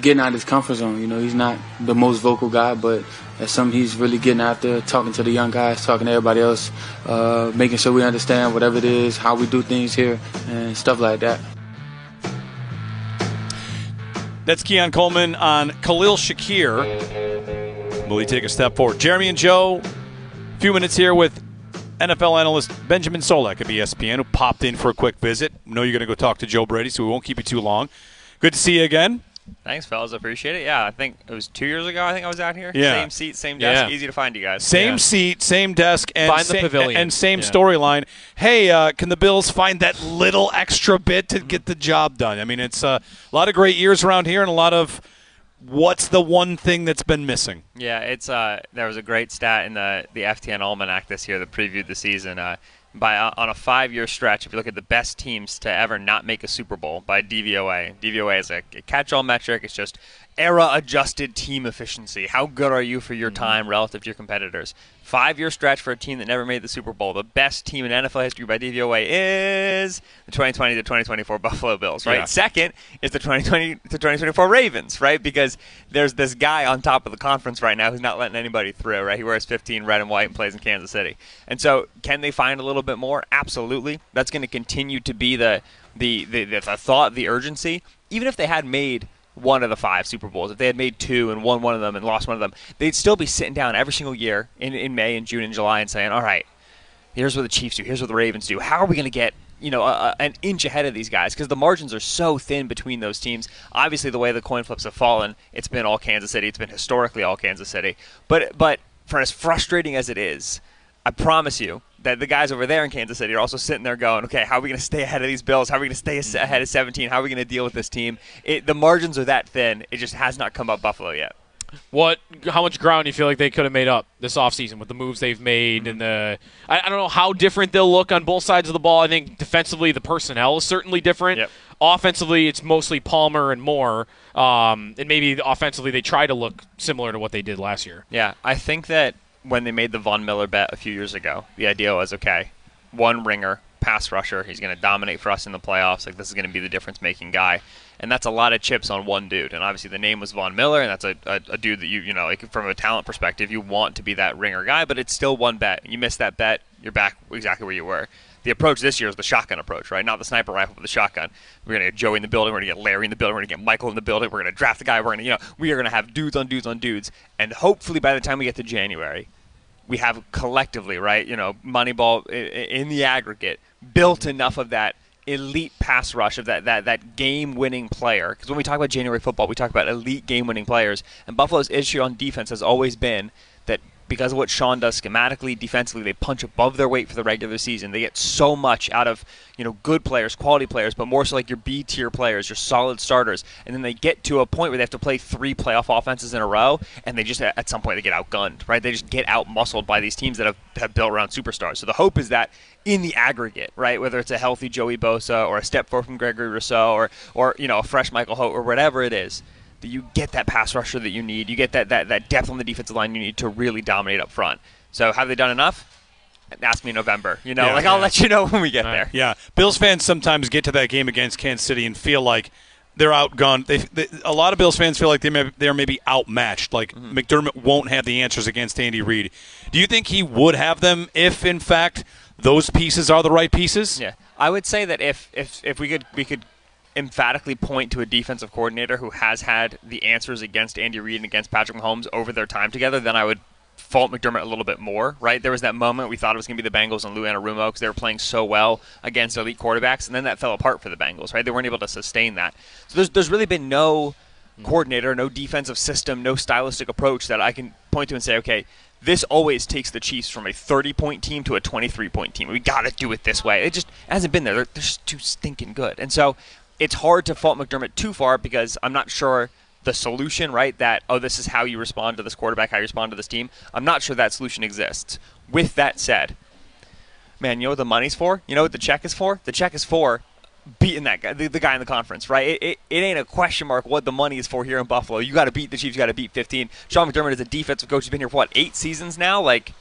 getting out of his comfort zone. You know, he's not the most vocal guy, but that's something he's really getting out there, talking to the young guys, talking to everybody else, making sure we understand whatever it is, how we do things here, and stuff like that. That's Keon Coleman on Khalil Shakir. Will he take a step forward? Jeremy and Joe, a few minutes here with NFL analyst Benjamin Solak of ESPN, who popped in for a quick visit. I know you're going to go talk to Joe Brady, so we won't keep you too long. Good to see you again. Thanks, fellas. I appreciate it. Yeah, I think it was 2 years ago I was out here. Yeah. Same seat, same desk. Yeah. Easy to find you guys. Same seat, same desk, and find the pavilion. And same storyline. Hey, can the Bills find that little extra bit to get the job done? I mean, it's a lot of great years around here and a lot of what's the one thing that's been missing? Yeah, it's there was a great stat in the FTN Almanac this year that previewed the season. On a 5-year stretch, if you look at the best teams to ever not make a Super Bowl by DVOA. DVOA is a catch-all metric. It's just era-adjusted team efficiency. How good are you for your time relative to your competitors? 5-year stretch for a team that never made the Super Bowl. The best team in NFL history by DVOA is the 2020 to 2024 Buffalo Bills, right? Yeah. Second is the 2020 to 2024 Ravens, right? Because there's this guy on top of the conference right now who's not letting anybody through, right? He wears 15 red and white and plays in Kansas City. And so can they find a little bit more? Absolutely. That's going to continue to be the thought, the urgency. Even if they had made one of the 5 Super Bowls, if they had made 2 and won one of them and lost one of them, they'd still be sitting down every single year in May and June and July and saying, all right, here's what the Chiefs do, here's what the Ravens do. How are we going to get an inch ahead of these guys? Because the margins are so thin between those teams. Obviously, the way the coin flips have fallen, it's been all Kansas City. It's been historically all Kansas City. But for as frustrating as it is, I promise you that the guys over there in Kansas City are also sitting there going, okay, how are we going to stay ahead of these Bills? How are we going to stay ahead of 17? How are we going to deal with this team? The margins are that thin. It just has not come up Buffalo yet. How much ground do you feel like they could have made up this offseason with the moves they've made? And I don't know how different they'll look on both sides of the ball. I think defensively the personnel is certainly different. Yep. Offensively, it's mostly Palmer and Moore. And maybe offensively they try to look similar to what they did last year. Yeah, I think that when they made the Von Miller bet a few years ago, the idea was, okay, one ringer, pass rusher, he's going to dominate for us in the playoffs. Like, this is going to be the difference-making guy. And that's a lot of chips on one dude. And obviously the name was Von Miller, and that's a dude that you know, like from a talent perspective, you want to be that ringer guy, but it's still one bet. You miss that bet, you're back exactly where you were. The approach this year is the shotgun approach, right? Not the sniper rifle, but the shotgun. We're going to get Joey in the building. We're going to get Larry in the building. We're going to get Michael in the building. We're going to draft the guy. We are going to have dudes on dudes on dudes. And hopefully by the time we get to January, we have collectively, right, Moneyball in the aggregate, built enough of that elite pass rush, of that game-winning player. Because when we talk about January football, we talk about elite game-winning players. And Buffalo's issue on defense has always been that because of what Sean does schematically, defensively, they punch above their weight for the regular season. They get so much out of, good players, quality players, but more so like your B-tier players, your solid starters. And then they get to a point where they have to play 3 playoff offenses in a row, and they just, at some point, they get outgunned, right? They just get out-muscled by these teams that have built around superstars. So the hope is that in the aggregate, right, whether it's a healthy Joey Bosa or a step forward from Gregory Rousseau or a fresh Michael Holt or whatever it is, that you get that pass rusher that you need. You get that depth on the defensive line you need to really dominate up front. So have they done enough? Ask me in November. I'll let you know when we get there. Yeah. Bills fans sometimes get to that game against Kansas City and feel like they're outgunned. A lot of Bills fans feel like they're maybe outmatched. Like McDermott won't have the answers against Andy Reid. Do you think he would have them if, in fact, those pieces are the right pieces? Yeah. I would say that if we could emphatically point to a defensive coordinator who has had the answers against Andy Reid and against Patrick Mahomes over their time together, then I would fault McDermott a little bit more, right? There was that moment we thought it was going to be the Bengals and Lou Anarumo because they were playing so well against elite quarterbacks, and then that fell apart for the Bengals, right? They weren't able to sustain that. So there's really been no coordinator, no defensive system, no stylistic approach that I can point to and say, okay, this always takes the Chiefs from a 30-point team to a 23-point team. We got to do it this way. It just hasn't been there. They're just too stinking good. And so it's hard to fault McDermott too far because I'm not sure the solution, right, that, this is how you respond to this quarterback, how you respond to this team. I'm not sure that solution exists. With that said, man, you know what the money's for? You know what the check is for? The check is for beating that guy, the guy in the conference, right? It ain't a question mark what the money is for here in Buffalo. You got to beat the Chiefs. You got to beat 15. Sean McDermott is a defensive coach. He's been here for, 8 seasons now? Like,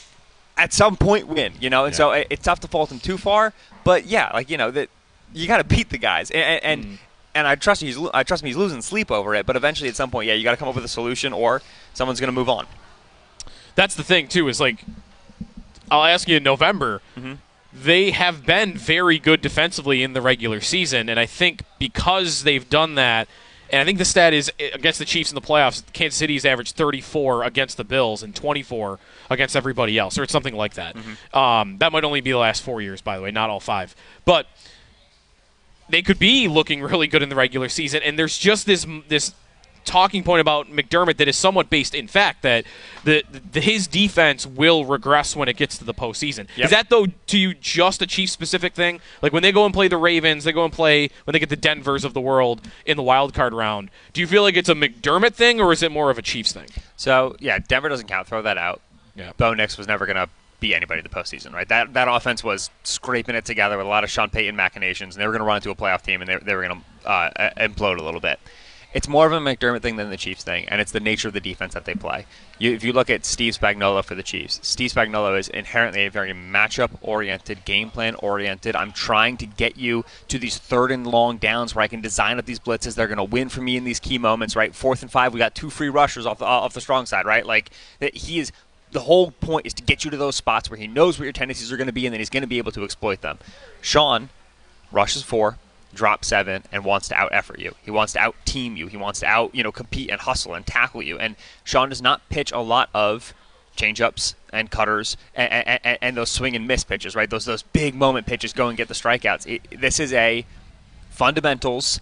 at some point win, And so it's tough to fault him too far. But, yeah, that you got to beat the guys. And and I trust me he's losing sleep over it. But eventually, at some point, yeah, you got to come up with a solution, or someone's going to move on. That's the thing too. Is like, I'll ask you in November. Mm-hmm. They have been very good defensively in the regular season, and I think because they've done that, and I think the stat is against the Chiefs in the playoffs, Kansas City's averaged 34 against the Bills and 24 against everybody else, or it's something like that. Mm-hmm. That might only be the last 4 years, by the way, not all 5. But they could be looking really good in the regular season, and there's just this talking point about McDermott that is somewhat based in fact that his defense will regress when it gets to the postseason. Yep. Is that, though, to you just a Chiefs-specific thing? Like when they go and play the Ravens, they go and play when they get the Denvers of the world in the wild card round. Do you feel like it's a McDermott thing, or is it more of a Chiefs thing? So, yeah, Denver doesn't count. Throw that out. Yeah. Bo Nix was never going to be anybody in the postseason, right? That offense was scraping it together with a lot of Sean Payton machinations, and they were going to run into a playoff team, and they were going to implode a little bit. It's more of a McDermott thing than the Chiefs thing, and it's the nature of the defense that they play. If you look at Steve Spagnuolo for the Chiefs, Steve Spagnuolo is inherently a very matchup-oriented, game plan-oriented. I'm trying to get you to these 3rd and long downs where I can design up these blitzes. They're going to win for me in these key moments, right? 4th and 5, we got 2 free rushers off the strong side, right? Like he is. The whole point is to get you to those spots where he knows what your tendencies are going to be, and then he's going to be able to exploit them. Sean rushes 4. Drop 7 and wants to out-effort you. He wants to out-team you. He wants to compete and hustle and tackle you. And Sean does not pitch a lot of change-ups and cutters and those swing and miss pitches, right? Those big moment pitches, go and get the strikeouts. This is a fundamentals.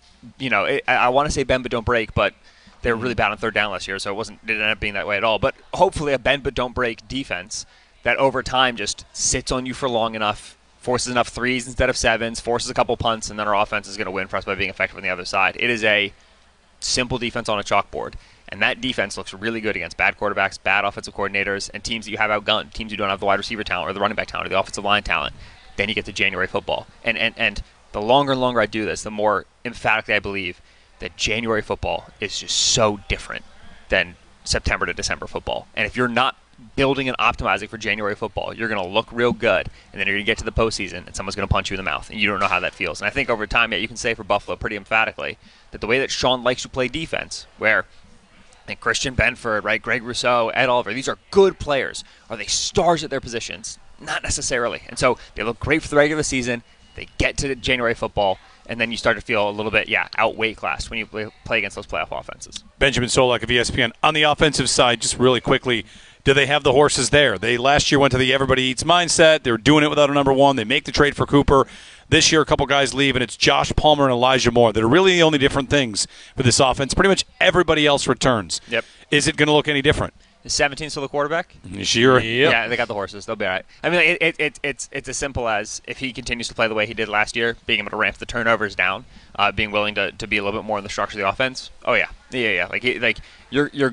I want to say bend but don't break, but they were really bad on 3rd down last year, so it didn't end up being that way at all. But hopefully a bend but don't break defense that over time just sits on you for long enough, forces enough 3s instead of 7s, forces a couple punts, and then our offense is going to win for us by being effective on the other side. It is a simple defense on a chalkboard, and that defense looks really good against bad quarterbacks, bad offensive coordinators, and teams that you have outgunned, teams who don't have the wide receiver talent or the running back talent or the offensive line talent. Then you get to January football. And the longer and longer I do this, the more emphatically I believe that January football is just so different than September to December football. And if you're not building and optimizing for January football, you're going to look real good, and then you're going to get to the postseason, and someone's going to punch you in the mouth, and you don't know how that feels. And I think over time, you can say for Buffalo pretty emphatically that the way that Sean likes to play defense, where I think Christian Benford, right, Greg Rousseau, Ed Oliver, these are good players. Are they stars at their positions? Not necessarily. And so they look great for the regular season. They get to January football, and then you start to feel a little bit, out weight class when you play against those playoff offenses. Benjamin Solak of ESPN. On the offensive side, just really quickly, do they have the horses there? They last year went to the everybody eats mindset. They were doing it without a number 1. They make the trade for Cooper. This year, a couple guys leave, and it's Josh Palmer and Elijah Moore that are really the only different things for this offense. Pretty much everybody else returns. Yep. Is it going to look any different? Is 17 still the quarterback? Sure. Yep. Yeah, they got the horses. They'll be all right. I mean, it's as simple as if he continues to play the way he did last year, being able to ramp the turnovers down, being willing to be a little bit more in the structure of the offense. Oh yeah. Like you're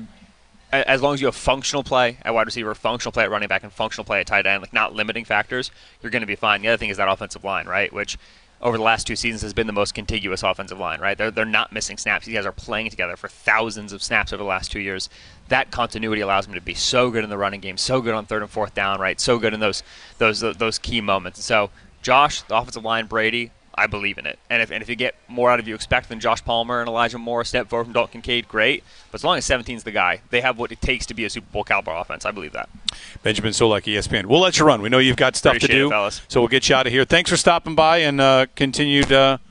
as long as you have functional play at wide receiver, functional play at running back, and functional play at tight end, like not limiting factors, you're going to be fine. The other thing is that offensive line, right? Which over the last 2 seasons has been the most contiguous offensive line, right? They're not missing snaps. These guys are playing together for thousands of snaps over the last 2 years. That continuity allows them to be so good in the running game, so good on 3rd and 4th down, right? So good in those key moments. So Josh, the offensive line, Brady, I believe in it. And if you get more out of you expect than Josh Palmer and Elijah Moore, step forward from Dalton Kincaid, great. But as long as 17's the guy, they have what it takes to be a Super Bowl caliber offense. I believe that. Benjamin Solak, ESPN. We'll let you run. We know you've got stuff Appreciate to do, it, fellas. so we'll get you out of here. Thanks for stopping by, and continued,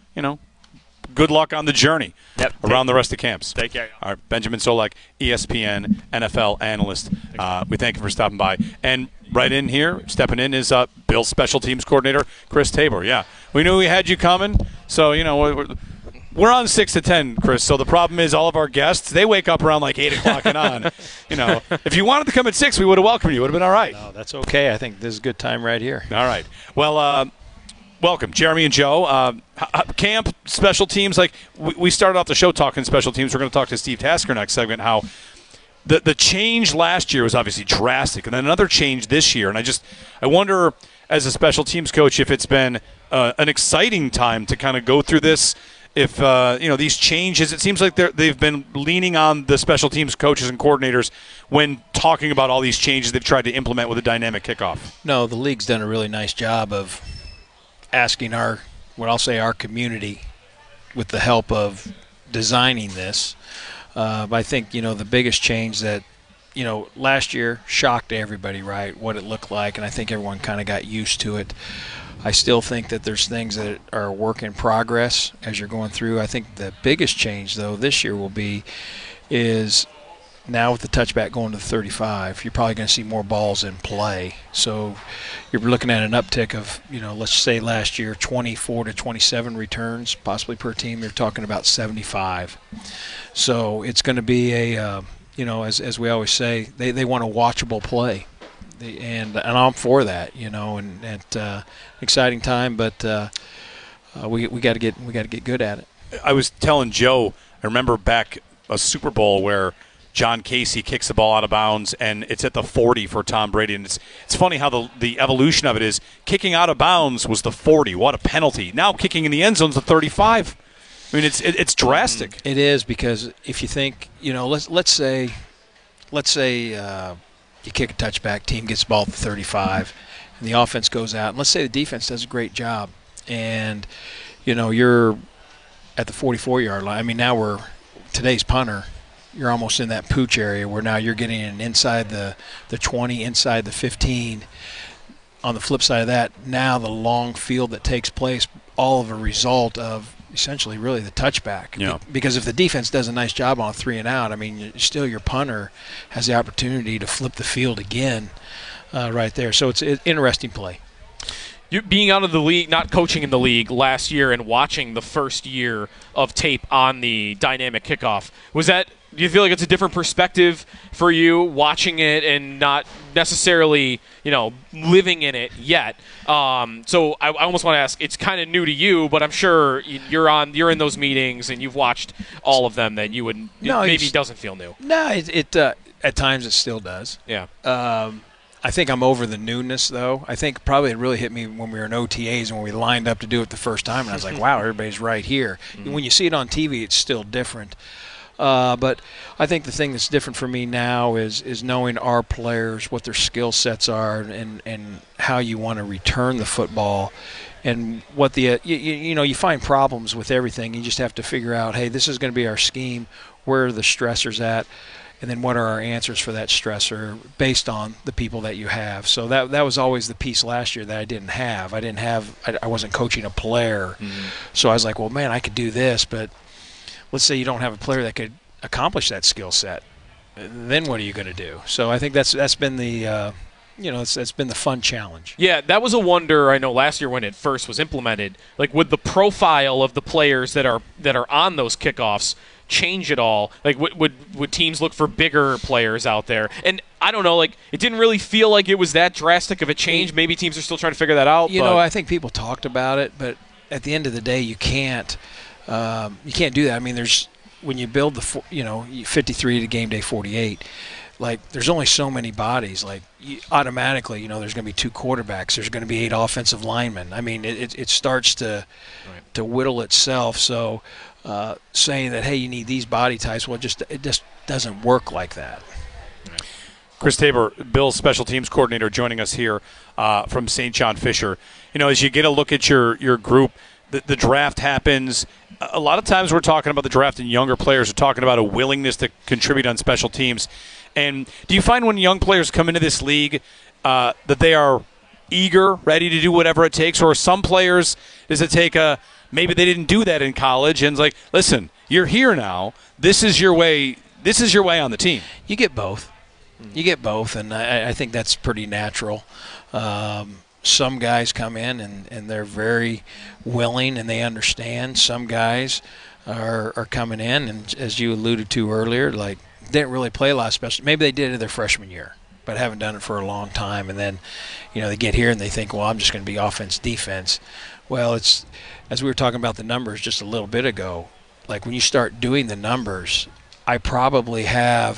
good luck on the journey around the rest of camps. Take care. All right, Benjamin Solak, ESPN NFL analyst. We thank you for stopping by. And right in here, stepping in, is Bill's special teams coordinator, Chris Tabor. Yeah, we knew we had you coming, so, we're on 6 to 10, Chris. So the problem is all of our guests, they wake up around like 8 o'clock and on. If you wanted to come at 6, we would have welcomed you. It would have been all right. No, that's okay. I think this is a good time right here. All right. Well, welcome, Jeremy and Joe. Camp, special teams. Like we started off the show talking special teams. We're going to talk to Steve Tasker next segment. How the change last year was obviously drastic, and then another change this year. And I wonder, as a special teams coach, if it's been an exciting time to kind of go through this. If these changes, it seems like they've been leaning on the special teams coaches and coordinators when talking about all these changes they've tried to implement with a dynamic kickoff. No, the league's done a really nice job of asking our community with the help of designing this. But I think, the biggest change that, last year shocked everybody, right, what it looked like, and I think everyone kind of got used to it. I still think that there's things that are a work in progress as you're going through. I think the biggest change, though, this year is now with the touchback going to the 35, you're probably going to see more balls in play. So you're looking at an uptick of, let's say last year 24 to 27 returns possibly per team. They're talking about 75. So it's going to be a, as we always say, they want a watchable play. And I'm for that, and exciting time, but we got to get good at it. I was telling Joe, I remember back a Super Bowl where John Casey kicks the ball out of bounds, and it's at the 40 for Tom Brady. And it's funny how the evolution of it is kicking out of bounds was the 40. What a penalty. Now kicking in the end zone is the 35. I mean, it's drastic. It is, because if you think, let's say you kick a touchback, team gets the ball at the 35, and the offense goes out. And let's say the defense does a great job, and, you're at the 44-yard line. I mean, now today's punter, you're almost in that pooch area where now you're getting in inside the 20, inside the 15. On the flip side of that, now the long field that takes place, all of a result of essentially really the touchback. Yeah. Because if the defense does a nice job on a 3 and out, I mean, still your punter has the opportunity to flip the field again right there. So it's an interesting play. You being out of the league, not coaching in the league last year, and watching the first year of tape on the dynamic kickoff, do you feel like it's a different perspective for you watching it and not necessarily, living in it yet? So I almost want to ask, it's kind of new to you, but I'm sure you're in those meetings and you've watched all of them, that you would maybe doesn't feel new. No, it at times it still does. Yeah. I think I'm over the newness, though. I think probably it really hit me when we were in OTAs and when we lined up to do it the first time, and I was like, wow, everybody's right here. Mm-hmm. When you see it on TV, it's still different. But I think the thing that's different for me now is knowing our players, what their skill sets are, and how you want to return the football, and what you find problems with everything. You just have to figure out, hey, this is going to be our scheme. Where are the stressors at? And then what are our answers for that stressor based on the people that you have? So that was always the piece last year that I didn't have. I wasn't coaching a player. Mm-hmm. So I was like, well, man, I could do this, but let's say you don't have a player that could accomplish that skill set. Then what are you going to do? So I think that's been the it's been the fun challenge. Yeah, that was a wonder. I know last year when it first was implemented, like, would the profile of the players that are on those kickoffs change at all? Like, would teams look for bigger players out there? And I don't know, like, it didn't really feel like it was that drastic of a change. Maybe teams are still trying to figure that out. I think people talked about it, but at the end of the day, you can't do that. I mean, when you build 53 to game day 48, like, there's only so many bodies. Like, automatically, there's going to be 2 quarterbacks. There's going to be 8 offensive linemen. I mean, it starts to whittle itself. So saying that, hey, you need these body types, well, it just doesn't work like that. Chris Tabor, Bill's special teams coordinator, joining us here from St. John Fisher. As you get a look at your group, the draft happens. A lot of times we're talking about the draft and younger players are talking about a willingness to contribute on special teams. And do you find when young players come into this league that they are eager, ready to do whatever it takes? Or some players, does it take maybe they didn't do that in college, and it's like, listen, you're here now. This is your way. This is your way on the team. You get both. And I think that's pretty natural. Some guys come in and they're very willing and they understand. Some guys are coming in, and as you alluded to earlier, like, didn't really play a lot of special. Maybe they did it their freshman year, but haven't done it for a long time. And then, they get here and they think, well, I'm just going to be offense, defense. Well, it's, as we were talking about the numbers just a little bit ago, like, when you start doing the numbers, I probably have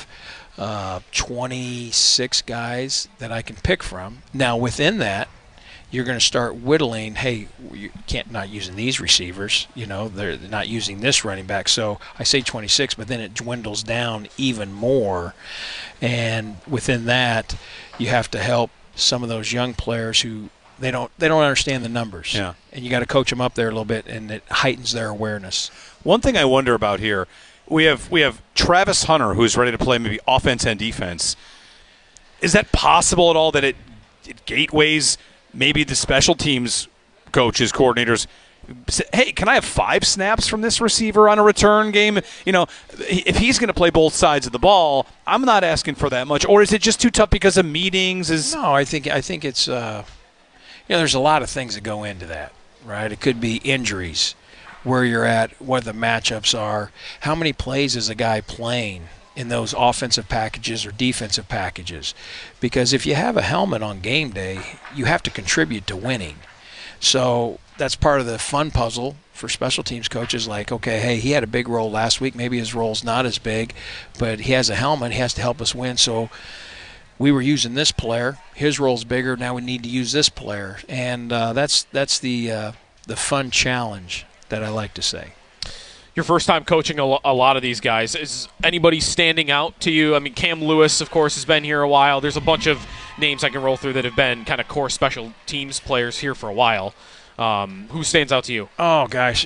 26 guys that I can pick from. Now, within that, you're going to start whittling, hey, you can't not using these receivers, they're not using this running back. So I say 26, but then it dwindles down even more. And within that, you have to help some of those young players who They don't understand the numbers. Yeah. And you got to coach them up there a little bit, and it heightens their awareness. One thing I wonder about here, we have Travis Hunter, who's ready to play maybe offense and defense. Is that possible at all that it gateways maybe the special teams coaches, coordinators, say, hey, can I have 5 snaps from this receiver on a return game? You know, if he's going to play both sides of the ball, I'm not asking for that much. Or is it just too tough because of meetings? No, I think it's there's a lot of things that go into that, right? It could be injuries, where you're at, what the matchups are, how many plays is a guy playing in those offensive packages or defensive packages. Because if you have a helmet on game day, you have to contribute to winning. So that's part of the fun puzzle for special teams coaches. Like, okay, hey, he had a big role last week. Maybe his role's not as big, but he has a helmet. He has to help us win. So we were using this player. His role's bigger. Now we need to use this player. And that's the fun challenge that I like to say. Your first time coaching a lot of these guys. Is anybody standing out to you? I mean, Cam Lewis, of course, has been here a while. There's a bunch of names I can roll through that have been kind of core special teams players here for a while. Who stands out to you? Oh, gosh.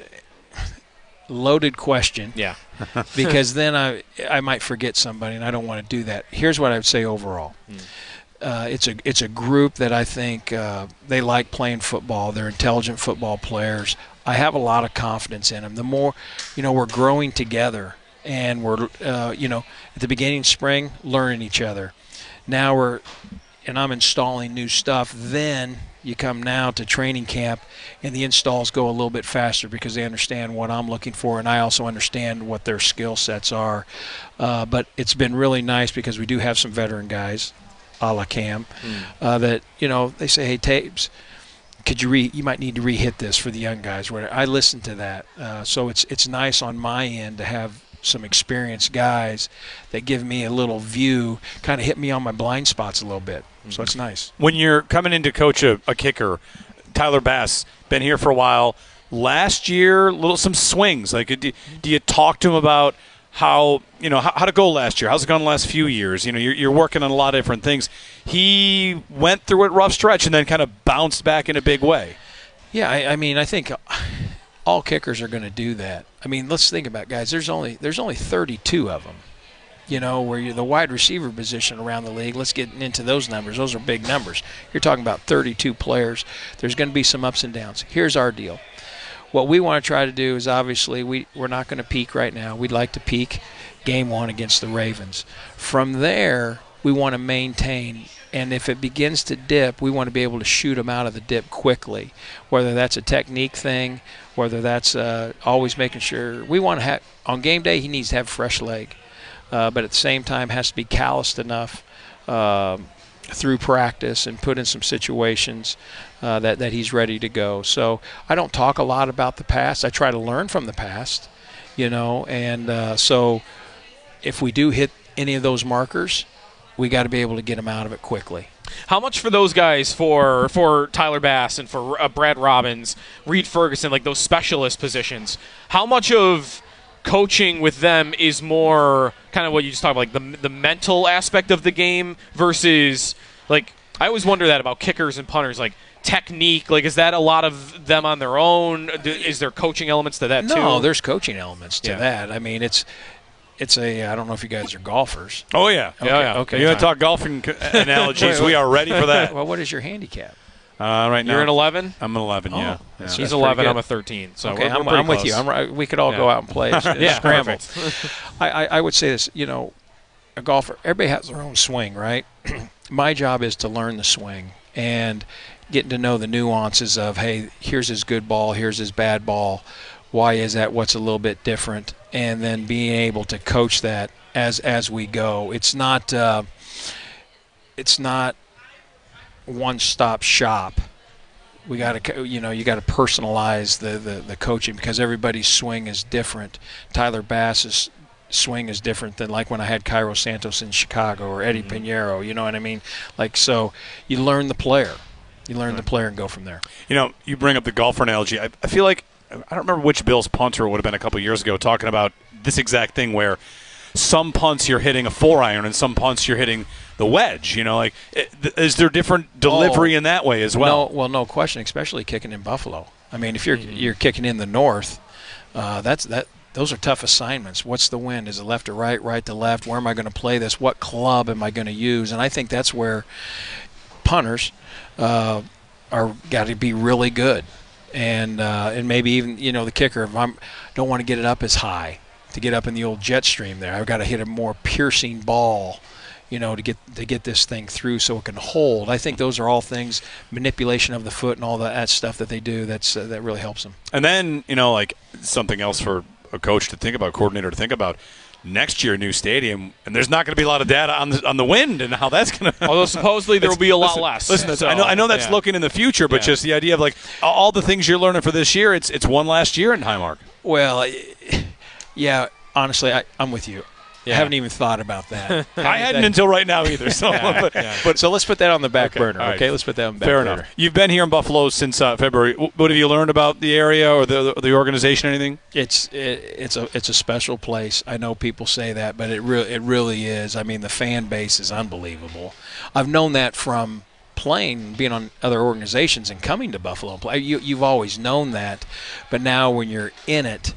Loaded question. Yeah. Because then I might forget somebody, and I don't want to do that. Here's what I would say overall. It's a group that I think they like playing football. They're intelligent football players. I have a lot of confidence in them. The more, we're growing together, and we're, at the beginning of spring, learning each other. Now I'm installing new stuff. Then you come now to training camp, and the installs go a little bit faster because they understand what I'm looking for, and I also understand what their skill sets are. But it's been really nice because we do have some veteran guys, a la Cam, that, they say, hey, Tabes, could you might need to re-hit this for the young guys. I listen to that. So it's nice on my end to have some experienced guys that give me a little view, kind of hit me on my blind spots a little bit. So it's nice. When you're coming in to coach a kicker, Tyler Bass, been here for a while. Last year, some swings. Like, do you talk to him about how to go last year? How's it gone the last few years? You're working on a lot of different things. He went through a rough stretch and then kind of bounced back in a big way. Yeah, I think all kickers are going to do that. I mean, let's think about it, guys. There's only 32 of them. Where you're the wide receiver position around the league. Let's get into those numbers. Those are big numbers. You're talking about 32 players. There's going to be some ups and downs. Here's our deal. What we want to try to do is, obviously, we're not going to peak right now. We'd like to peak game 1 against the Ravens. From there, we want to maintain, and if it begins to dip, we want to be able to shoot them out of the dip quickly, whether that's a technique thing, whether that's always making sure. We want to have, on game day, he needs to have fresh leg, but at the same time has to be calloused enough through practice and put in some situations that he's ready to go. So I don't talk a lot about the past. I try to learn from the past, and so if we do hit any of those markers, we got to be able to get them out of it quickly. How much for those guys, for Tyler Bass and for Brad Robbins, Reed Ferguson, like those specialist positions, how much of coaching with them is more kind of what you just talked about, like the mental aspect of the game versus, like, I always wonder that about kickers and punters, like technique, like is that a lot of them on their own? Is there coaching elements to that too? No, there's coaching elements to that. I mean, it's I don't know if you guys are golfers. Oh, yeah. Okay. You want to talk golfing analogies? We are ready for that. Well, what is your handicap? Right now, you're an 11. I'm an 11. Yeah. He's 11. I'm a 13. So okay, we're I'm with you. We could all go out and play. Scramble. I would say this. A golfer. Everybody has their own swing, right? My job is to learn the swing and getting to know the nuances of, hey, here's his good ball, here's his bad ball. Why is that? What's a little bit different? And then being able to coach that as we go. It's not one-stop shop. We got to you got to personalize the coaching because everybody's swing is different. Tyler Bass's swing is different than like when I had Cairo Santos in Chicago or Eddie Pinheiro. You know what I mean? Like, so you learn the player. You learn the player and go from there. You bring up the golfer analogy. I feel like I don't remember which Bills punter would have been a couple years ago talking about this exact thing where some punts you're hitting a 4-iron and some punts you're hitting the wedge. Is there different delivery in that way as well? No question, especially kicking in Buffalo. I mean, if you're kicking in the north, those are tough assignments. What's the wind? Is it left to right, right to left? Where am I going to play this? What club am I going to use? And I think that's where punters are got to be really good. And maybe even, the kicker, if I don't want to get it up as high, to get up in the old jet stream there, I've got to hit a more piercing ball, to get this thing through so it can hold. I think those are all things, manipulation of the foot and all that stuff that they do, that really helps them. And then, something else for a coach to think about, coordinator to think about, next year, new stadium, and there's not going to be a lot of data on the wind and how that's going to. Although supposedly there will be a lot less. Listen, I know that's looking in the future, but just the idea of all the things you're learning for this year, it's one last year in Highmark. Well, yeah, honestly, I'm with you. Yeah. I haven't even thought about that. I hadn't until right now either. So, so let's put that on the back burner. Right. Okay, let's put that on the back burner. Fair enough. You've been here in Buffalo since February. What have you learned about the area or the organization? Anything? It's a special place. I know people say that, but it really is. I mean, the fan base is unbelievable. I've known that from playing, being on other organizations, and coming to Buffalo and play. You've always known that, but now when you're in it.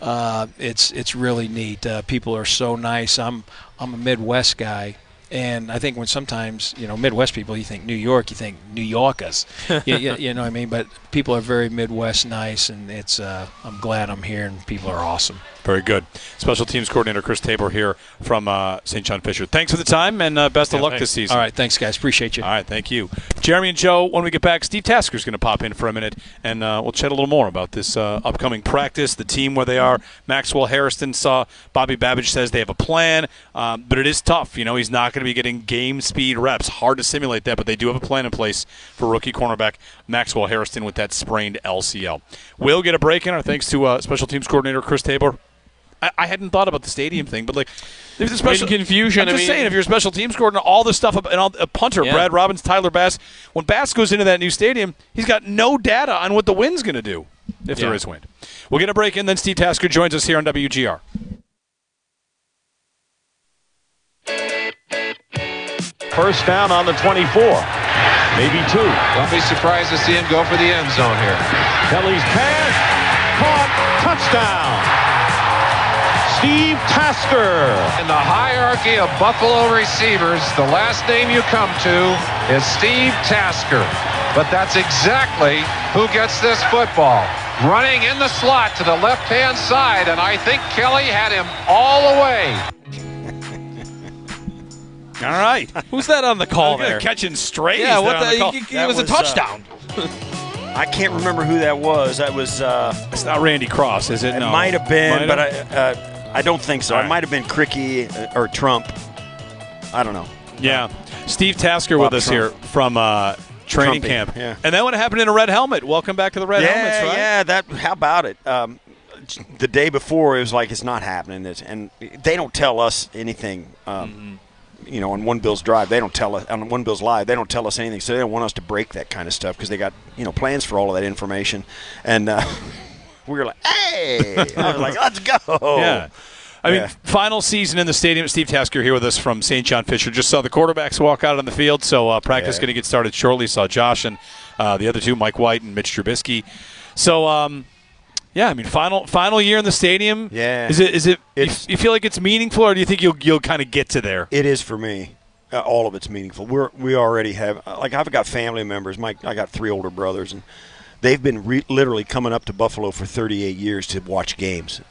It's really neat. People are so nice. I'm a Midwest guy, and I think when sometimes Midwest people, you think New York, you think New Yorkers, you know what I mean. But people are very Midwest nice, and it's I'm glad I'm here, and people are awesome. Very good. Special teams coordinator Chris Tabor here from St. John Fisher. Thanks for the time, and best of luck this season. All right, thanks, guys. Appreciate you. All right, thank you. Jeremy and Joe, when we get back, Steve Tasker's going to pop in for a minute, and we'll chat a little more about this upcoming practice, the team, where they are. Maxwell Harrison saw Bobby Babbage says they have a plan, but it is tough. He's not going to be getting game speed reps. Hard to simulate that, but they do have a plan in place for rookie cornerback Maxwell Harrison with that sprained LCL. We'll get a break in. Our thanks to special teams coordinator Chris Tabor. I hadn't thought about the stadium thing, but if the special confusion. I'm just saying, if you're a special teams coordinator, all this stuff, and a punter, Brad Robbins, Tyler Bass, when Bass goes into that new stadium, he's got no data on what the wind's going to do, if there is wind. We'll get a break in, then Steve Tasker joins us here on WGR. First down on the 24. Maybe 2. Don't be surprised to see him go for the end zone here. Kelly's pass. Caught. Touchdown. Steve Tasker. In the hierarchy of Buffalo receivers, the last name you come to is Steve Tasker. But that's exactly who gets this football. Running in the slot to the left-hand side, and I think Kelly had him all the way. All right. Who's that on the call there? Catching strays. Yeah, it was a touchdown. I can't remember who that was. That was. It's not Randy Cross, is it? It might have been, but I don't think so. It might have been Cricky or Trump. I don't know. Yeah. Steve Tasker with us here from training camp. Yeah. And that would have happened in a red helmet. Welcome back to the red helmets, right? Yeah, how about it? The day before, it was like it's not happening. And they don't tell us anything. On One Bill's Drive, they don't tell us. On One Bill's Live, they don't tell us anything. So they don't want us to break that kind of stuff because they got plans for all of that information. And we were like, hey, I was like, let's go. Yeah. I mean, final season in the stadium. Steve Tasker here with us from St. John Fisher. Just saw the quarterbacks walk out on the field, so practice going to get started shortly. Saw Josh and the other two, Mike White and Mitch Trubisky. So, final year in the stadium. Yeah. Is it? You feel like it's meaningful, or do you think you'll kind of get to there? It is for me. All of it's meaningful. We already have I've got family members. I got 3 older brothers, and they've been literally coming up to Buffalo for 38 years to watch games.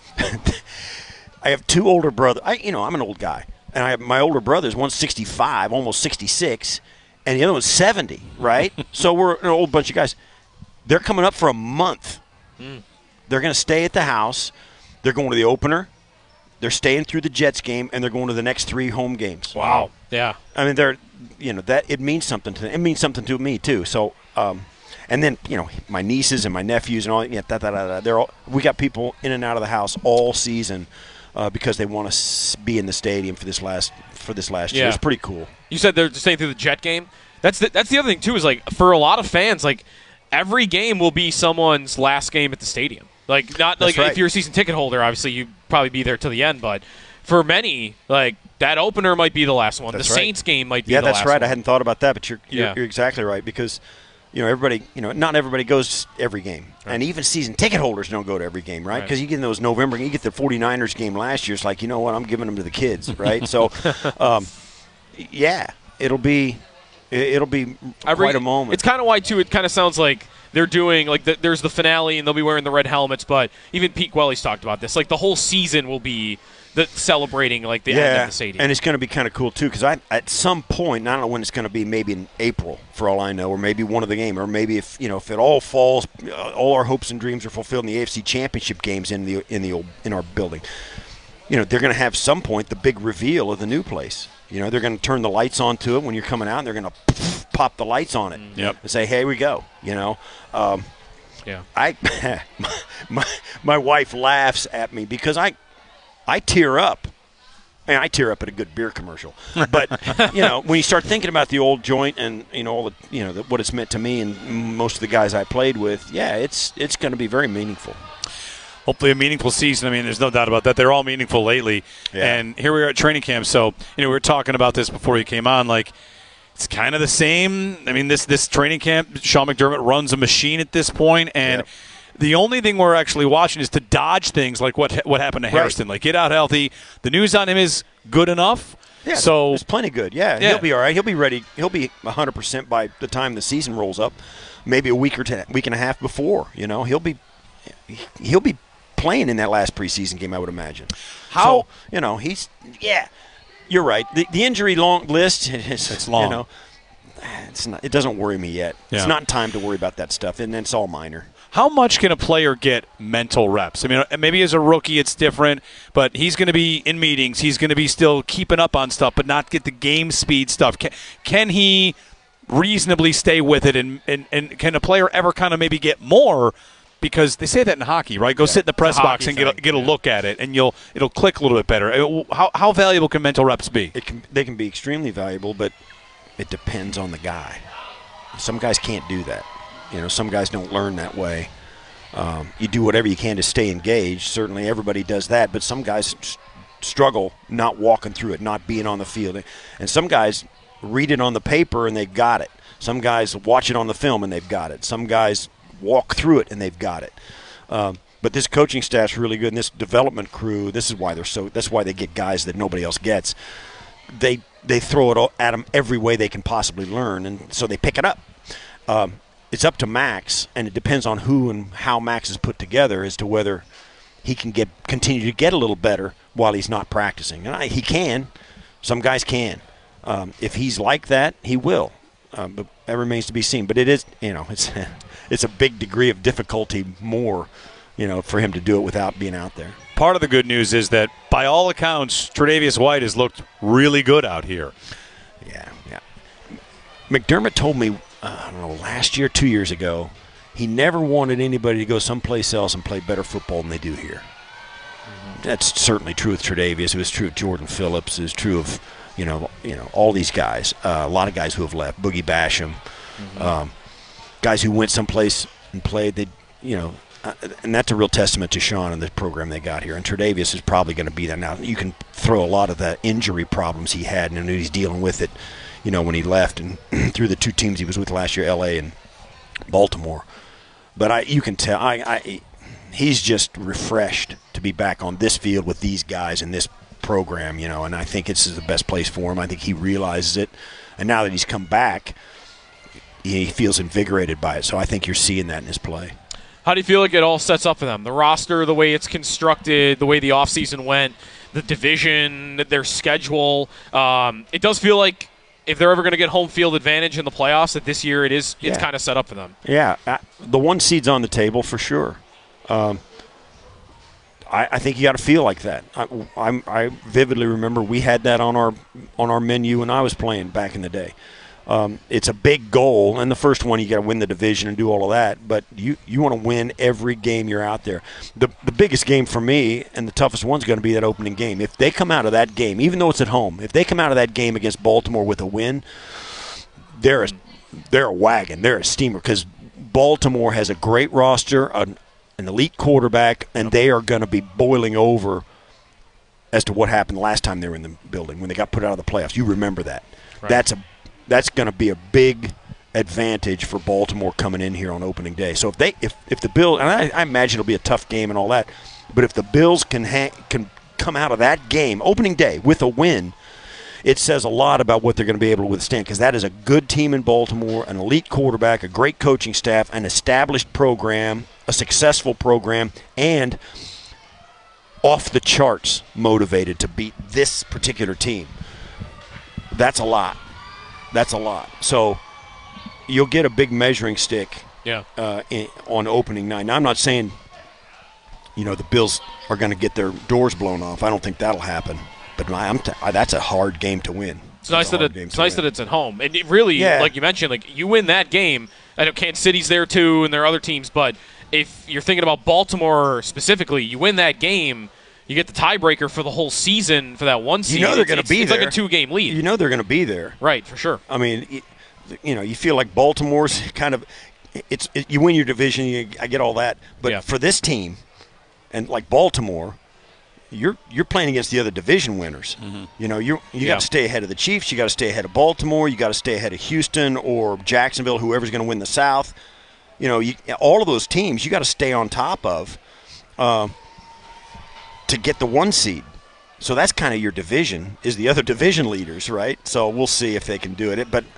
I have 2 older brothers. I'm an old guy, and I have my older brothers. One's 65, almost 66, and the other one's 70. Right? So we're an old bunch of guys. They're coming up for a month. They're going to stay at the house. They're going to the opener. They're staying through the Jets game, and they're going to the next 3 home games. Wow. Yeah. I mean, that it means something to them. It means something to me too. So, and then my nieces and my nephews and all. We got people in and out of the house all season because they want to be in the stadium for this last year. It's pretty cool. You said they're staying through the Jet game. That's the other thing too. Is for a lot of fans, every game will be someone's last game at the stadium. If you're a season ticket holder, obviously you'd probably be there till the end. But for many, like that opener might be the last one. That's The right. Saints game might be the last one. Yeah, that's right. I hadn't thought about that, but you're Yeah. exactly right because everybody, not everybody goes to every game. Right. And even season ticket holders don't go to every game, right? Because you get in those November, you get the 49ers game last year, it's like, you know what, I'm giving them to the kids, right? So, it'll be quite a moment. It's kind of why, too, it kind of sounds like they're doing, like, there's the finale and they'll be wearing the red helmets, but even Pete Gwelly's talked about this. Like, the whole season will be celebrating, like, the end of the stadium. And it's going to be kind of cool, too, because at some point, I don't know when it's going to be, maybe in April, for all I know, or maybe one of the games, or maybe if it all falls, all our hopes and dreams are fulfilled in the AFC Championship games in our building. They're going to have some point the big reveal of the new place. They're going to turn the lights on to it when you're coming out, and they're going to pop the lights on it and say, "Hey, we go." Yeah. My wife laughs at me because I tear up. And I tear up at a good beer commercial. But when you start thinking about the old joint and all the what it's meant to me and most of the guys I played with, it's going to be very meaningful. Hopefully a meaningful season. I mean, there's no doubt about that. They're all meaningful lately. Yeah. And here we are at training camp. So, we were talking about this before you came on. Like, it's kind of the same. I mean, this training camp, Sean McDermott runs a machine at this point, and the only thing we're actually watching is to dodge things like what happened to Hairston. Like, get out healthy. The news on him is good enough. Yeah, so it's plenty good. Yeah, he'll be all right. He'll be ready. He'll be 100% by the time the season rolls up. Maybe a week and a half before. He'll be playing in that last preseason game, I would imagine. How you're right. The injury long list it's long. It's not. It doesn't worry me yet. Yeah. It's not time to worry about that stuff, and it's all minor. How much can a player get mental reps? I mean, maybe as a rookie it's different, but he's going to be in meetings. He's going to be still keeping up on stuff, but not get the game speed stuff. Can he reasonably stay with it, and can a player ever kind of maybe get more? Because they say that in hockey, right? Go sit in the press box and get a look at it, and it'll click a little bit better. How valuable can mental reps be? They can be extremely valuable, but it depends on the guy. Some guys can't do that. Some guys don't learn that way. You do whatever you can to stay engaged. Certainly everybody does that, but some guys struggle not walking through it, not being on the field. And some guys read it on the paper and they've got it. Some guys watch it on the film and they've got it. Some guys walk through it and they've got it. But this coaching staff's really good, and this development crew, that's why they get guys that nobody else gets. They throw it at them every way they can possibly learn, and so they pick it up. It's up to Max, and it depends on who and how Max is put together as to whether he can continue to get a little better while he's not practicing. And he can. Some guys can. If he's like that, he will. But that remains to be seen. But it is, it's a big degree of difficulty more, for him to do it without being out there. Part of the good news is that, by all accounts, Tre'Davious White has looked really good out here. Yeah. McDermott told me, I don't know, last year, 2 years ago, he never wanted anybody to go someplace else and play better football than they do here. Mm-hmm. That's certainly true with Tre'Davious. It was true of Jordan Phillips. It was true of, all these guys. A lot of guys who have left. Boogie Basham. Mm-hmm. Guys who went someplace and played, and that's a real testament to Sean and the program they got here. And Tre'Davious is probably going to be that now. You can throw a lot of the injury problems he had, and he's dealing with it, when he left and through the two teams he was with last year, L.A. and Baltimore. But you can tell he's just refreshed to be back on this field with these guys and this program, and I think this is the best place for him. I think he realizes it. And now that he's come back, he feels invigorated by it. So I think you're seeing that in his play. How do you feel like it all sets up for them? The roster, the way it's constructed, the way the offseason went, the division, their schedule. It does feel like if they're ever going to get home field advantage in the playoffs, that this year it's kind of set up for them. Yeah, the one seed's on the table for sure. I think you got to feel like that. I vividly remember we had that on our menu when I was playing back in the day. It's a big goal, and the first one you got to win the division and do all of that. But you want to win every game you're out there. The biggest game for me and the toughest one's going to be that opening game. If they come out of that game, even though it's at home, if they come out of that game against Baltimore with a win, they're a wagon, they're a steamer, because Baltimore has a great roster, an elite quarterback, and they are going to be boiling over as to what happened last time they were in the building when they got put out of the playoffs. You remember that. Right. That's going to be a big advantage for Baltimore coming in here on opening day. So if the Bills, and I imagine it'll be a tough game and all that, but if the Bills can come out of that game opening day with a win, it says a lot about what they're going to be able to withstand, because that is a good team in Baltimore, an elite quarterback, a great coaching staff, an established program, a successful program, and off the charts motivated to beat this particular team. That's a lot. That's a lot. So you'll get a big measuring stick on opening night. Now, I'm not saying, the Bills are going to get their doors blown off. I don't think that'll happen. But that's a hard game to win. It's nice that it's at home. And it really, like you mentioned, like you win that game. I know Kansas City's there too, and there are other teams. But if you're thinking about Baltimore specifically, you win that game, you get the tiebreaker for the whole season for that one seed. They're going to be there. It's like a 2-game lead. They're going to be there. Right, for sure. I mean, you feel like Baltimore's kind of you win your division. I get all that, but for this team, and like Baltimore, you're playing against the other division winners. Mm-hmm. You got to stay ahead of the Chiefs. You got to stay ahead of Baltimore. You got to stay ahead of Houston or Jacksonville, whoever's going to win the South. All of those teams you got to stay on top of to get the 1 seed. So that's kind of your division, is the other division leaders, right? So we'll see if they can do it. But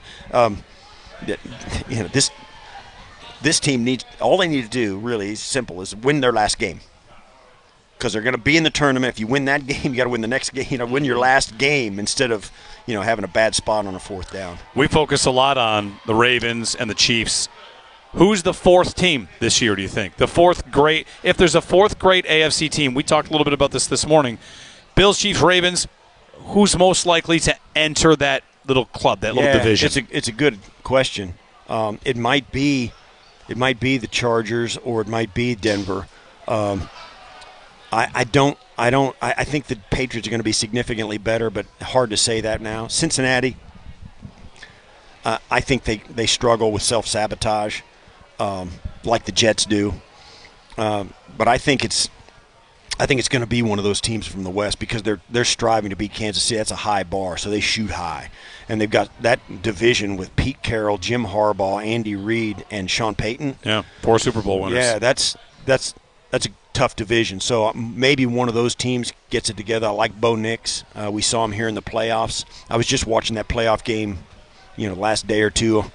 this team needs, all they need to do really is simple, is win their last game. Because they're going to be in the tournament. If you win that game, you got to win the next game. Win your last game instead of having a bad spot on a 4th down. We focus a lot on the Ravens and the Chiefs. Who's the 4th team this year, do you think? The 4th great. If there's a 4th great AFC team, we talked a little bit about this morning. Bills, Chiefs, Ravens. Who's most likely to enter that little club, that little division? It's a good question. It might be the Chargers, or it might be Denver. I think the Patriots are going to be significantly better, but hard to say that now. Cincinnati, I think they struggle with self-sabotage, like the Jets do. But I think it's going to be one of those teams from the West, because they're striving to beat Kansas City. That's a high bar, so they shoot high. And they've got that division with Pete Carroll, Jim Harbaugh, Andy Reid, and Sean Payton. Yeah, 4 Super Bowl winners. Yeah, that's a tough division. So maybe one of those teams gets it together. I like Bo Nix. We saw him here in the playoffs. I was just watching that playoff game, last day or two,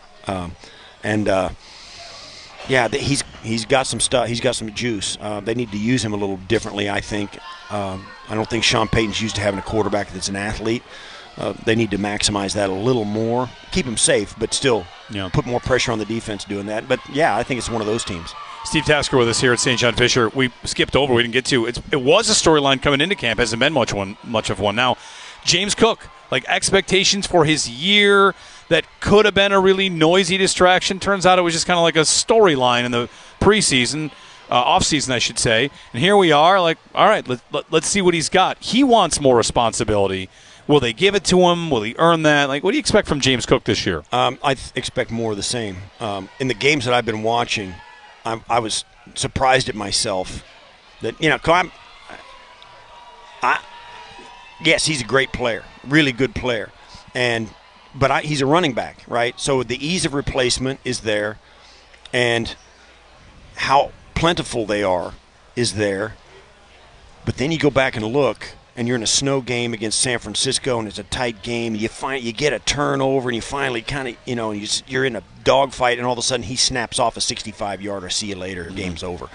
he's got some stuff. He's got some juice. They need to use him a little differently, I think. I don't think Sean Payton's used to having a quarterback that's an athlete. They need to maximize that a little more. Keep him safe, but still put more pressure on the defense doing that. But, I think it's one of those teams. Steve Tasker with us here at St. John Fisher. We skipped over. We didn't get to. It was a storyline coming into camp. Hasn't been much of one now. James Cook, like expectations for his year that could have been a really noisy distraction. Turns out it was just kind of like a storyline in the preseason, off-season, I should say. And here we are, like, all right, let's see what he's got. He wants more responsibility. Will they give it to him? Will he earn that? Like, what do you expect from James Cook this year? I expect more of the same. In the games that I've been watching, I was surprised at myself that, yes, he's a great player, really good player, but he's a running back, right? So the ease of replacement is there, and how plentiful they are is there. But then you go back and look, and you're in a snow game against San Francisco, and it's a tight game. You get a turnover, and you finally kind of, you're in a dogfight, and all of a sudden he snaps off a 65-yarder. See you later. Game's over.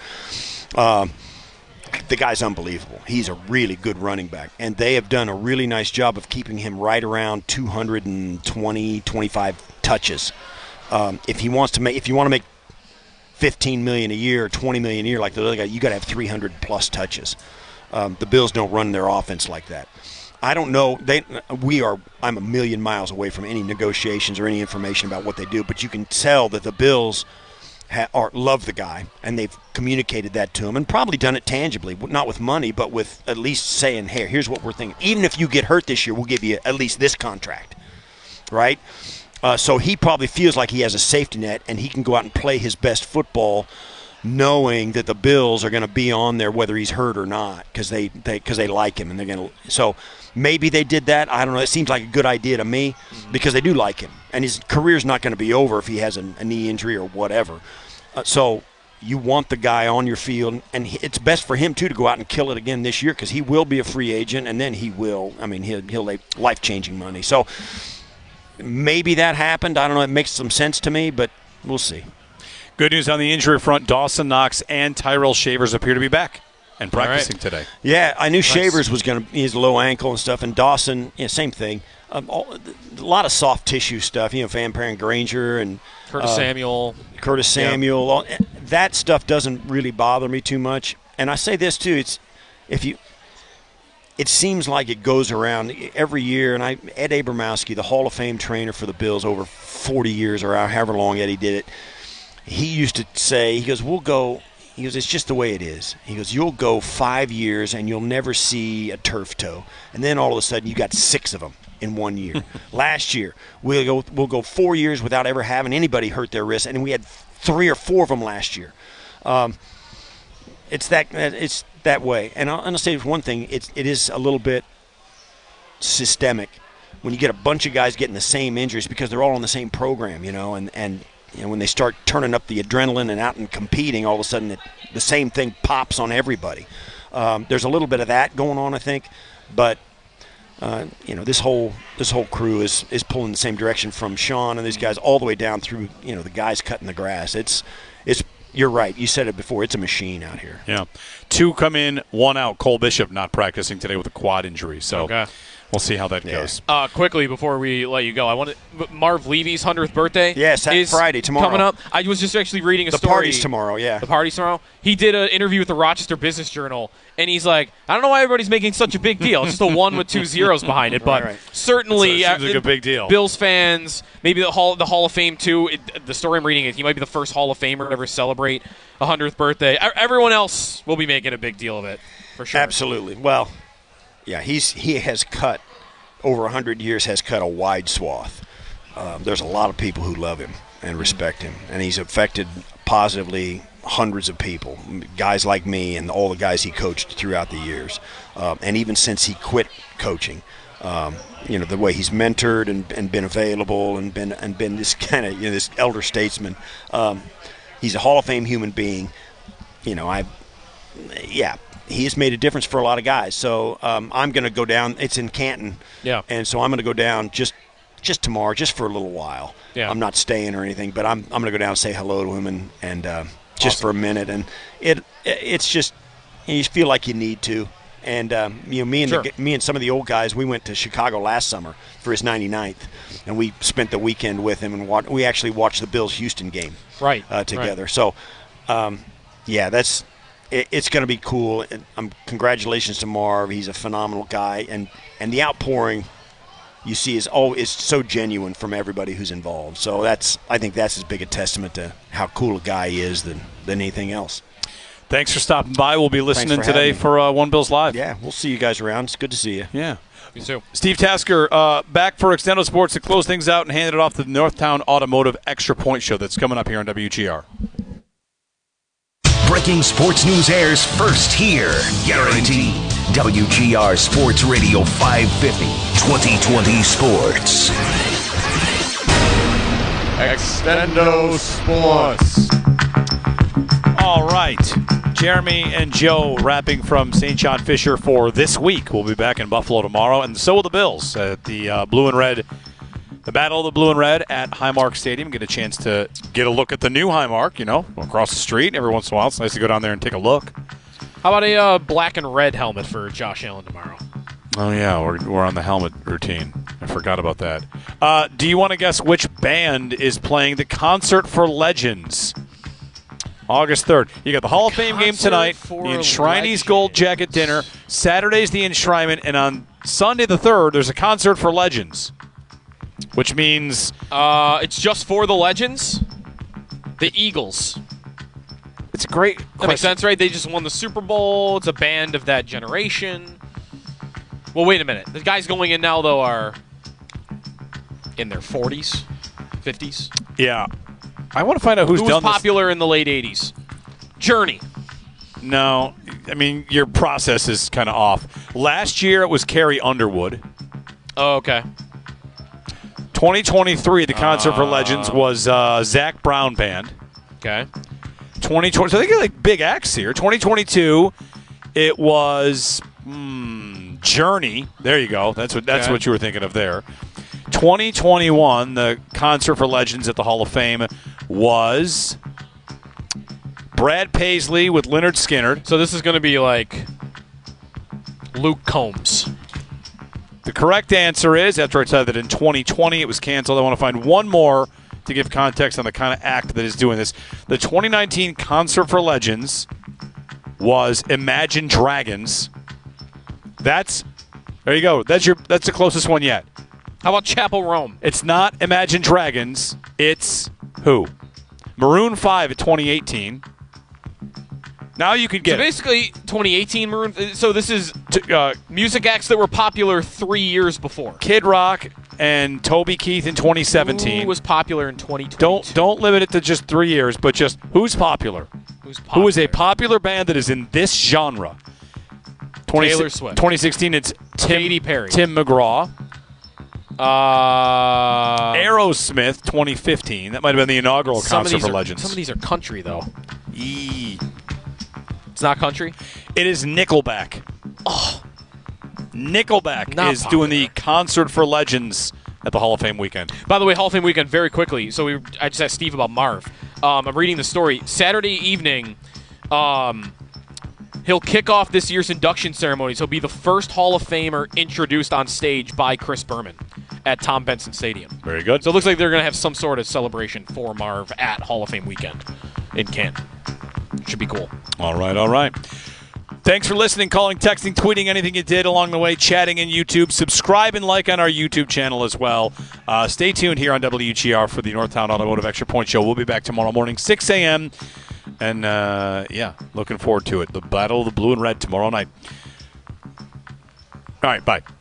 The guy's unbelievable. He's a really good running back, and they have done a really nice job of keeping him right around 220, 25 touches. If you want to make $15 million a year, $20 million a year like the other guy, you got to have 300+ touches. The Bills don't run their offense like that. I don't know. I'm a million miles away from any negotiations or any information about what they do, but you can tell that the Bills love the guy, and they've communicated that to him and probably done it tangibly, not with money, but with at least saying, hey, here's what we're thinking. Even if you get hurt this year, we'll give you at least this contract, right? So he probably feels like he has a safety net, and he can go out and play his best football knowing that the Bills are going to be on there whether he's hurt or not because they like him and they're going to. So maybe they did that. I don't know. It seems like a good idea to me because they do like him, and his career's not going to be over if he has a knee injury or whatever. So you want the guy on your field, and it's best for him too to go out and kill it again this year because he will be a free agent, and then he'll life-changing money. So maybe that happened. I don't know. It makes some sense to me, but we'll see. Good news on the injury front. Dawson Knox and Tyrell Shavers appear to be back and practicing today. Yeah, I knew Shavers was going to – his low ankle and stuff, and Dawson, same thing. A lot of soft tissue stuff, Van Perrin-Granger and Curtis Samuel. Yeah. That stuff doesn't really bother me too much. And I say this too, it seems like it goes around every year. And Ed Abramowski, the Hall of Fame trainer for the Bills over 40 years or however long Eddie did it, he used to say, he goes, it's just the way it is. He goes, you'll go 5 years and you'll never see a turf toe. And then all of a sudden you got 6 of them in 1 year. Last year, we'll go 4 years without ever having anybody hurt their wrist, and we had 3 or 4 of them last year. It's that way. And I'll say one thing, it is a little bit systemic when you get a bunch of guys getting the same injuries because they're all on the same program, and when they start turning up the adrenaline and out and competing, all of a sudden the same thing pops on everybody. There's a little bit of that going on, I think, but this whole crew is pulling the same direction from Sean and these guys all the way down through the guys cutting the grass. It's you're right. You said it before. It's a machine out here. Yeah, 2 come in, 1 out. Cole Bishop not practicing today with a quad injury. So. Okay. We'll see how that goes. Quickly, before we let you go, I wanted Marv Levy's 100th birthday. Yes, is Friday, tomorrow. Coming up. I was just actually reading a story. The party's tomorrow, yeah. The party's tomorrow. He did an interview with the Rochester Business Journal, and he's like, I don't know why everybody's making such a big deal. It's just a 1 with 2 zeros behind it, but certainly seems like a big deal. Bills fans, maybe the Hall of Fame too. The story I'm reading is he might be the first Hall of Famer to ever celebrate a 100th birthday. Everyone else will be making a big deal of it, for sure. Absolutely. Well, yeah, he has cut – over 100 years has cut a wide swath. There's a lot of people who love him and respect him, and he's affected positively hundreds of people, guys like me and all the guys he coached throughout the years. And even since he quit coaching, the way he's mentored and been available and been this kind of this elder statesman. He's a Hall of Fame human being. He has made a difference for a lot of guys. So I'm going to go down. It's in Canton. Yeah. And so I'm going to go down just tomorrow, just for a little while. Yeah. I'm not staying or anything, but I'm going to go down and say hello to him and just for a minute. And it's just you feel like you need to. And me and some of the old guys, we went to Chicago last summer for his 99th, and we spent the weekend with him and we actually watched the Bills Houston game together. Right. So that's. It's going to be cool. Congratulations to Marv. He's a phenomenal guy, and the outpouring you see is so genuine from everybody who's involved. So I think that's as big a testament to how cool a guy he is than anything else. Thanks for stopping by. We'll be listening today for One Bills Live. Yeah, we'll see you guys around. It's good to see you. Yeah. You too. Steve Tasker back for Extendo Sports to close things out and hand it off to the Northtown Automotive Extra Point Show that's coming up here on WGR. Breaking sports news airs first here. Guaranteed. WGR Sports Radio 550. 2020 Sports. Extendo Sports. All right. Jeremy and Joe wrapping from St. John Fisher for this week. We'll be back in Buffalo tomorrow, and so will the Bills at the Blue and Red. The Battle of the Blue and Red at Highmark Stadium. Get a chance to get a look at the new Highmark, across the street every once in a while. It's nice to go down there and take a look. How about a black and red helmet for Josh Allen tomorrow? Oh, yeah, we're on the helmet routine. I forgot about that. Do you want to guess which band is playing the Concert for Legends? August 3rd. You got the Hall of Fame game tonight, the Enshrinees Gold Jacket Dinner. Saturday's the enshrinement, and on Sunday the 3rd, there's a Concert for Legends. Which means it's just for the legends, the Eagles. It's a great question. That makes sense, right? They just won the Super Bowl. It's a band of that generation. Well, wait a minute. The guys going in now, though, are in their 40s, 50s. Yeah. I want to find out who was popular in the late 80s. Journey. No. I mean, your process is kind of off. Last year, it was Carrie Underwood. Oh, okay. 2023, the Concert for Legends was Zach Brown Band. Okay. 2020, so they get like big acts here. 2022, it was Journey. There you go. That's what you were thinking of there. 2021, the Concert for Legends at the Hall of Fame was Brad Paisley with Lynyrd Skynyrd. So this is going to be like Luke Combs. The correct answer is, after I said that in 2020 it was canceled, I want to find one more to give context on the kind of act that is doing this. The 2019 Concert for Legends was Imagine Dragons. There you go. That's the closest one yet. How about Chapel Rome? It's not Imagine Dragons. It's who? Maroon 5 at 2018. Now you could get so basically 2018 Maroon. So this is music acts that were popular 3 years before. Kid Rock and Toby Keith in 2017. Who was popular in 2022? Don't limit it to just 3 years, but just who's popular? Who is a popular band that is in this genre? Taylor Swift. 2016, it's Katy Perry. Tim McGraw. Aerosmith, 2015. That might have been the inaugural Concert for Legends. Some of these are country, though. It's not country? It is Nickelback. Oh. Nickelback Not is popular. doing the Concert for Legends at the Hall of Fame weekend. By the way, Hall of Fame weekend, very quickly. So I just asked Steve about Marv. I'm reading the story. Saturday evening, he'll kick off this year's induction ceremonies. He'll be the first Hall of Famer introduced on stage by Chris Berman at Tom Benson Stadium. Very good. So it looks like they're going to have some sort of celebration for Marv at Hall of Fame weekend in Canton. Should be cool. All right. Thanks for listening, calling, texting, tweeting, anything you did along the way, chatting in YouTube. Subscribe and like on our YouTube channel as well. Stay tuned here on WGR for the Northtown Automotive Extra Point Show. We'll be back tomorrow morning, 6 a.m., and, looking forward to it. The Battle of the Blue and Red tomorrow night. All right, bye.